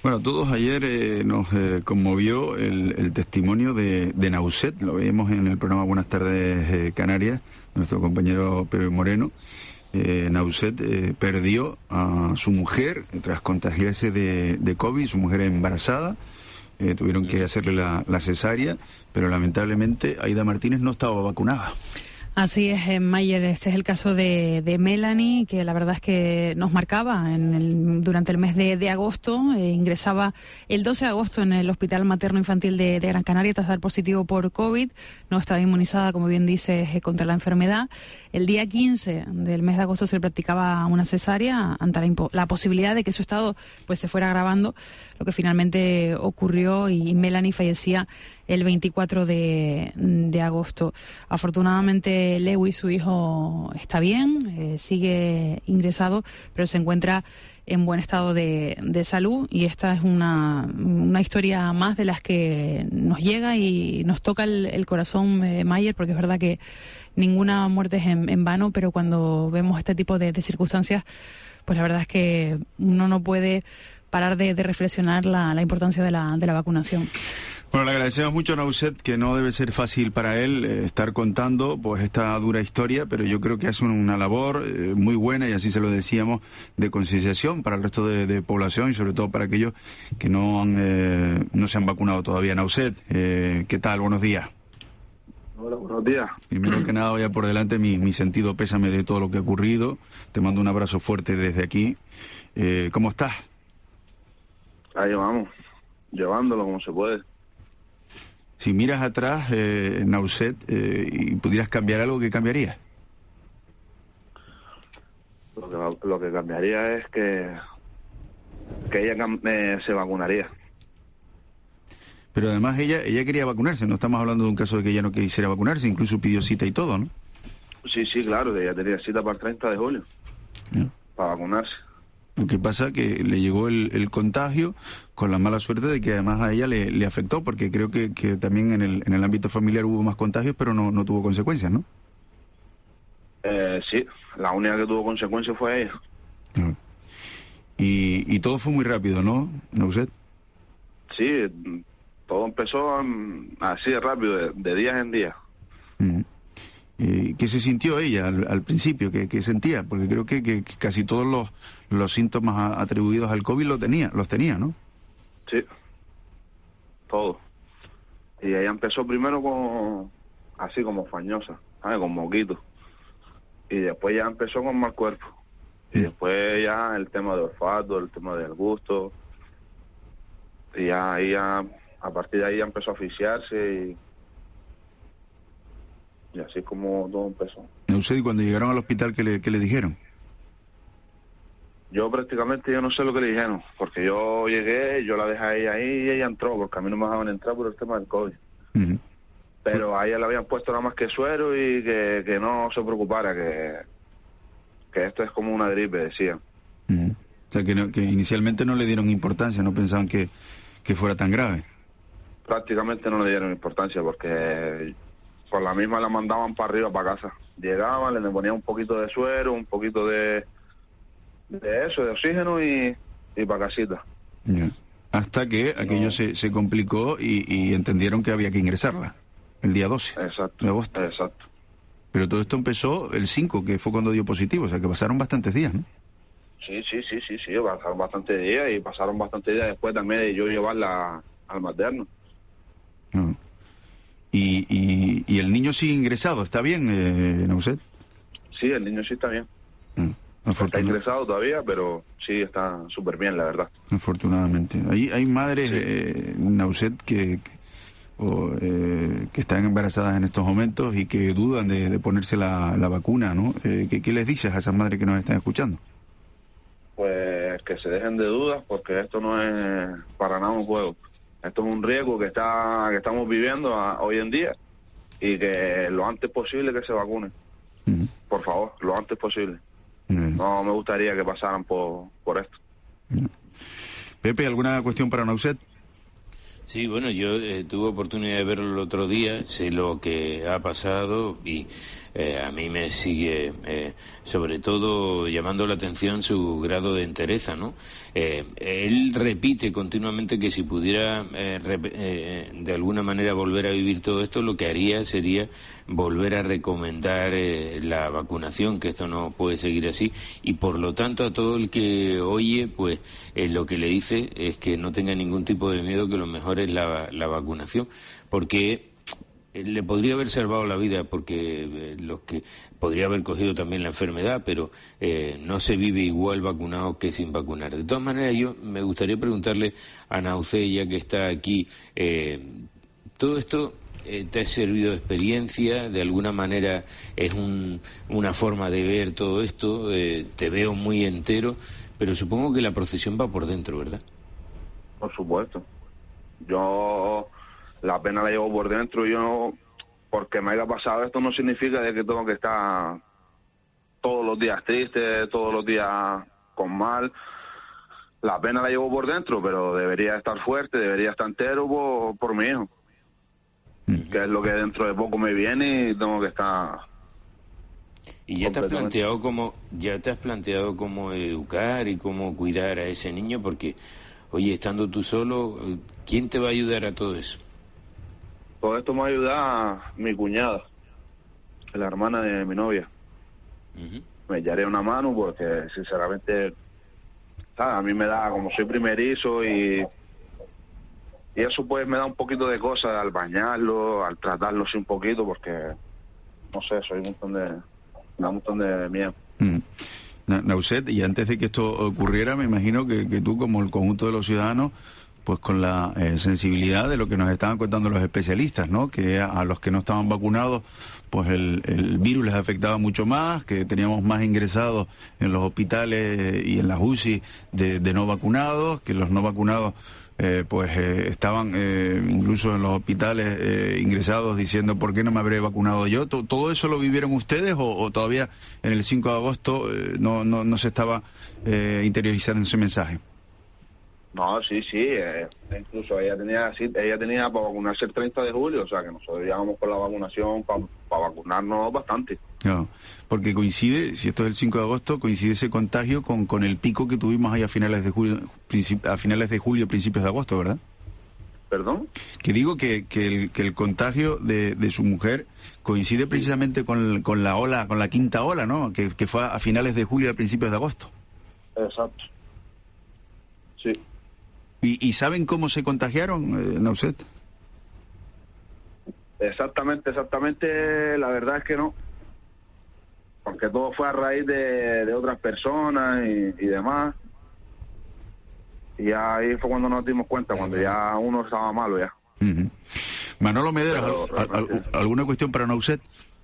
Bueno, todos ayer nos conmovió el testimonio de Nauset. Lo veíamos en el programa Buenas Tardes Canarias, nuestro compañero Pepe Moreno. Nauset perdió a su mujer tras contagiarse de COVID, su mujer embarazada. Tuvieron que hacerle la cesárea, pero lamentablemente Aida Martínez no estaba vacunada. Así es, Mayer. Este es el caso de Melanie, que la verdad es que nos marcaba durante el mes de agosto. Ingresaba el 12 de agosto en el Hospital Materno Infantil de Gran Canaria tras dar positivo por COVID. No estaba inmunizada, como bien dices, contra la enfermedad. El día 15 del mes de agosto se le practicaba una cesárea ante la posibilidad de que su estado pues se fuera agravando, lo que finalmente ocurrió, y Melanie fallecía el 24 de agosto. Afortunadamente Lewis, su hijo, está bien, sigue ingresado, pero se encuentra en buen estado de salud, y esta es una historia más de las que nos llega y nos toca el corazón, Mayer, porque es verdad que ninguna muerte es en vano, pero cuando vemos este tipo de circunstancias, pues la verdad es que uno no puede parar de reflexionar la importancia de la vacunación. Bueno, le agradecemos mucho a Nauset, que no debe ser fácil para él estar contando pues esta dura historia, pero yo creo que hace una labor muy buena, y así se lo decíamos, de concienciación para el resto de población, y sobre todo para aquellos que no se han vacunado todavía. Nauset, ¿qué tal? Buenos días. Hola, buenos días. Primero que nada, vaya por delante mi sentido pésame de todo lo que ha ocurrido. Te mando un abrazo fuerte desde aquí. ¿Cómo estás? Ahí vamos, llevándolo como se puede. Si miras atrás, Nauset, y pudieras cambiar algo, ¿qué cambiarías? Lo que cambiaría es que ella se vacunaría. Pero además ella quería vacunarse, no estamos hablando de un caso de que ella no quisiera vacunarse, incluso pidió cita y todo, ¿no? Sí, claro, que ella tenía cita para el 30 de julio, para vacunarse. Lo que pasa es que le llegó el contagio, con la mala suerte de que además a ella le afectó, porque creo que también en el ámbito familiar hubo más contagios, pero no tuvo consecuencias, ¿no? Sí, la única que tuvo consecuencias fue ella. Y todo fue muy rápido, ¿no, Nauset? Sí, todo empezó así de rápido, de días en días. ¿Qué se sintió ella al principio? ¿Qué sentía? Porque creo que casi todos los síntomas atribuidos al COVID los tenía, ¿no? Sí, todo. Y ella empezó primero así como fañosa, ¿sabes? Con moquitos. Y después ya empezó con mal cuerpo. Y después ya el tema de olfato, el tema del gusto. Y ya a partir de ahí ya empezó a asfixiarse y así es como todo empezó. Nauset, ¿y cuando llegaron al hospital qué le dijeron? Yo prácticamente no sé lo que le dijeron, porque yo llegué, yo la dejé a ella ahí y ella entró, porque a mí no me dejaban entrar por el tema del COVID. Pero a ella le habían puesto nada más que suero y que no se preocupara, que esto es como una gripe, decían. O sea, que inicialmente no le dieron importancia, no pensaban que fuera tan grave. Prácticamente no le dieron importancia, porque por la misma la mandaban para arriba, para casa. Llegaban, le ponían un poquito de suero, un poquito de oxígeno y para casita. Hasta que aquello se complicó y entendieron que había que ingresarla el día 12 de agosto. Exacto. Pero todo esto empezó el 5, que fue cuando dio positivo, o sea que pasaron bastantes días, ¿no? Sí, pasaron bastantes días, y pasaron bastantes días después también de yo llevarla al materno. Y el niño sigue ingresado, ¿está bien, Nauset? Sí, el niño sí está bien. Está ingresado todavía, pero sí está súper bien, la verdad. Afortunadamente. Hay madres, Nauset, que están embarazadas en estos momentos y que dudan de ponerse la vacuna, ¿no? ¿Qué les dices a esas madres que nos están escuchando? Pues que se dejen de dudas, porque esto no es para nada un juego. Esto es un riesgo que estamos viviendo hoy en día, y que lo antes posible que se vacunen. Por favor, lo antes posible. No me gustaría que pasaran por esto. Pepe, ¿alguna cuestión para Nauset? Sí, bueno, yo tuve oportunidad de verlo el otro día, sé lo que ha pasado y a mí me sigue, sobre todo, llamando la atención su grado de entereza, ¿no? Él repite continuamente que si pudiera de alguna manera volver a vivir todo esto, lo que haría sería volver a recomendar la vacunación, que esto no puede seguir así, y por lo tanto a todo el que oye, pues lo que le dice es que no tenga ningún tipo de miedo, que lo mejor es la vacunación, porque le podría haber salvado la vida, porque los que podría haber cogido también la enfermedad, pero no se vive igual vacunado que sin vacunar. De todas maneras, yo me gustaría preguntarle a Nauset, ya que está aquí, todo esto ¿te ha servido de experiencia? ¿De alguna manera es una forma de ver todo esto? Te veo muy entero, pero supongo que la procesión va por dentro, ¿verdad? Por supuesto. Yo la pena la llevo por dentro. Yo, porque me haya pasado esto, no significa de que tengo que estar todos los días triste, todos los días con mal. La pena la llevo por dentro, pero debería estar fuerte, debería estar entero por mi hijo. Que es lo que dentro de poco me viene y tengo que estar. ¿Y ya te has planteado cómo educar y cómo cuidar a ese niño? Porque, oye, estando tú solo, ¿quién te va a ayudar a todo eso? Todo esto me ayuda mi cuñada, la hermana de mi novia. Me echaré una mano porque, sinceramente, ¿sabes? A mí me da, como soy primerizo y eso pues me da un poquito de cosas al bañarlo, al tratarlo así un poquito, porque, no sé, me da un montón de miedo. Nauset, y antes de que esto ocurriera, me imagino que tú, como el conjunto de los ciudadanos, pues con la sensibilidad de lo que nos estaban contando los especialistas, ¿no? Que a los que no estaban vacunados, pues el virus les afectaba mucho más, que teníamos más ingresados en los hospitales y en las UCI de no vacunados, que los no vacunados estaban incluso en los hospitales ingresados diciendo ¿por qué no me habré vacunado yo? ¿Todo eso lo vivieron ustedes o todavía en el 5 de agosto no se estaba interiorizando ese mensaje? No, sí, incluso ella tenía para vacunarse el 30 de julio, o sea que nosotros llegamos con la vacunación para vacunarnos bastante. No, porque coincide, si esto es el 5 de agosto, coincide ese contagio con el pico que tuvimos ahí a finales de julio, principios de agosto, ¿verdad? ¿Perdón? Que digo que el contagio de su mujer coincide precisamente con la quinta ola, ¿no? Que fue a finales de julio, a principios de agosto. Exacto. Sí. ¿Y saben cómo se contagiaron, Nauset? Exactamente, la verdad es que no. Porque todo fue a raíz de otras personas y demás. Y ahí fue cuando nos dimos cuenta, cuando ya uno estaba malo ya. Manolo Mederos, ¿alguna cuestión para Nauset?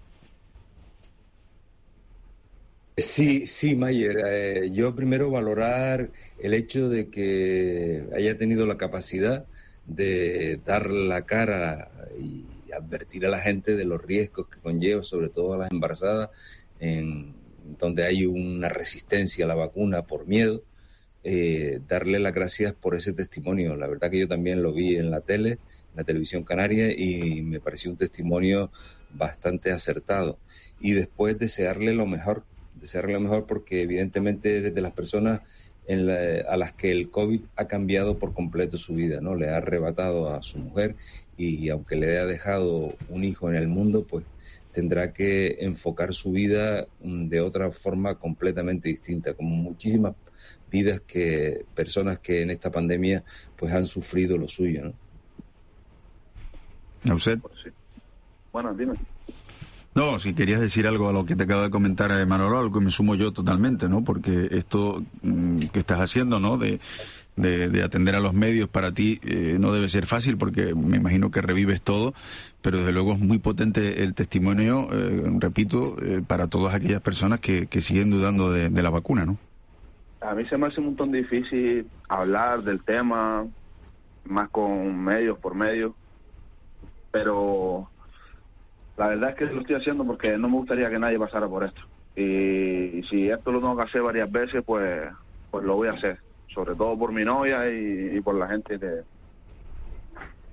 Sí, Mayer. Yo primero valorar el hecho de que haya tenido la capacidad de dar la cara y advertir a la gente de los riesgos que conlleva, sobre todo a las embarazadas, en donde hay una resistencia a la vacuna por miedo. Darle las gracias por ese testimonio. La verdad que yo también lo vi en la tele, en la televisión canaria, y me pareció un testimonio bastante acertado. Y después desearle lo mejor porque evidentemente eres de las personas a las que el COVID ha cambiado por completo su vida, ¿no? Le ha arrebatado a su mujer y aunque le haya dejado un hijo en el mundo, pues tendrá que enfocar su vida de otra forma completamente distinta, como muchísimas vidas personas que en esta pandemia pues han sufrido lo suyo, ¿no? ¿Nauset? Sí. Bueno, dime. No, si querías decir algo a lo que te acaba de comentar Manolo, algo que me sumo yo totalmente, ¿no? Porque esto que estás haciendo, ¿no? De atender a los medios para ti no debe ser fácil, porque me imagino que revives todo, pero desde luego es muy potente el testimonio, repito, para todas aquellas personas que siguen dudando de la vacuna, ¿no? A mí se me hace un montón difícil hablar del tema, más con medios por medio, pero la verdad es que lo estoy haciendo porque no me gustaría que nadie pasara por esto. Y si esto lo tengo que hacer varias veces, pues lo voy a hacer. Sobre todo por mi novia y por la gente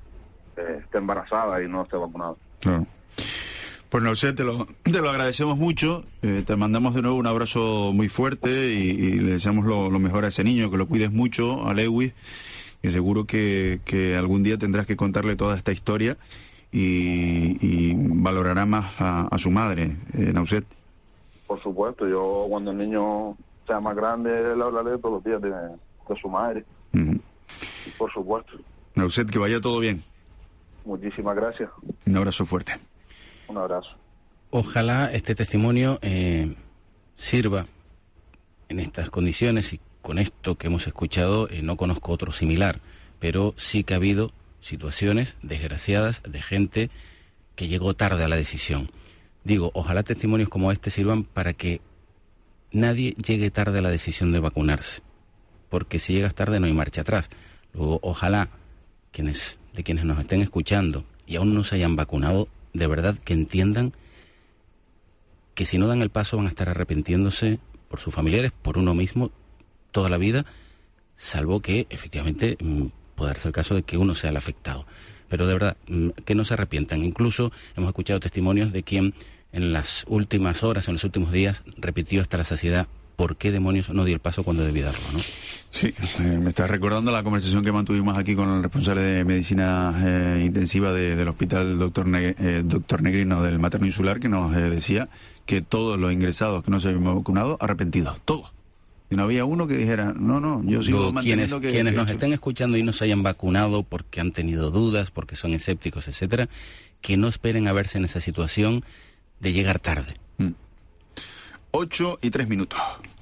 esté embarazada y no esté vacunada. Claro. Pues Nauset, te lo agradecemos mucho, te mandamos de nuevo un abrazo muy fuerte y le deseamos lo mejor a ese niño, que lo cuides mucho, a Lewis, que seguro que algún día tendrás que contarle toda esta historia y valorará más a su madre, Nauset. Por supuesto, yo cuando el niño sea más grande le hablaré todos los días de su madre. Uh-huh. Y por supuesto. Nauset, que vaya todo bien. Muchísimas gracias. Un abrazo fuerte. Un abrazo. Ojalá este testimonio sirva en estas condiciones y con esto que hemos escuchado. No conozco otro similar, pero sí que ha habido situaciones desgraciadas de gente que llegó tarde a la decisión. Digo, ojalá testimonios como este sirvan para que nadie llegue tarde a la decisión de vacunarse, porque si llegas tarde no hay marcha atrás. Luego, ojalá quienes nos estén escuchando y aún no se hayan vacunado, de verdad que entiendan que si no dan el paso van a estar arrepintiéndose por sus familiares, por uno mismo, toda la vida, salvo que efectivamente pueda darse el caso de que uno sea el afectado. Pero de verdad, que no se arrepientan. Incluso hemos escuchado testimonios de quien en las últimas horas, en los últimos días, repitió hasta la saciedad por qué demonios no dio el paso cuando debía darlo, ¿no? Sí, me está recordando la conversación que mantuvimos aquí con el responsable de medicina intensiva del hospital doctor Negrino del Materno Insular, que nos decía que todos los ingresados que no se habían vacunado, arrepentidos, todos. Y no había uno que dijera, no, yo sigo manteniendo quienes nos estén escuchando y no se hayan vacunado porque han tenido dudas, porque son escépticos, etcétera, que no esperen a verse en esa situación de llegar tarde. 8:03.